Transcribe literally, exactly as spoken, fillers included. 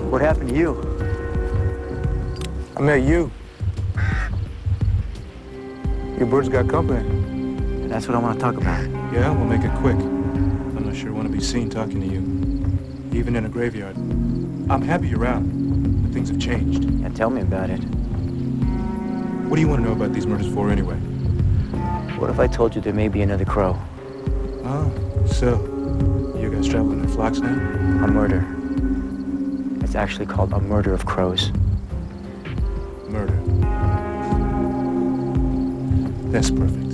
What happened to you? I met you. Your bird's got company. And that's what I want to talk about. Yeah, we'll make it quick. I'm not sure I want to be seen talking to you, even in a graveyard. I'm happy you're around, but things have changed. Yeah, tell me about it. What do you want to know about these murders for, anyway? What if I told you there may be another Crow? Oh, so you guys traveling in flocks now? A murder. It's actually called a murder of crows. Murder. That's perfect.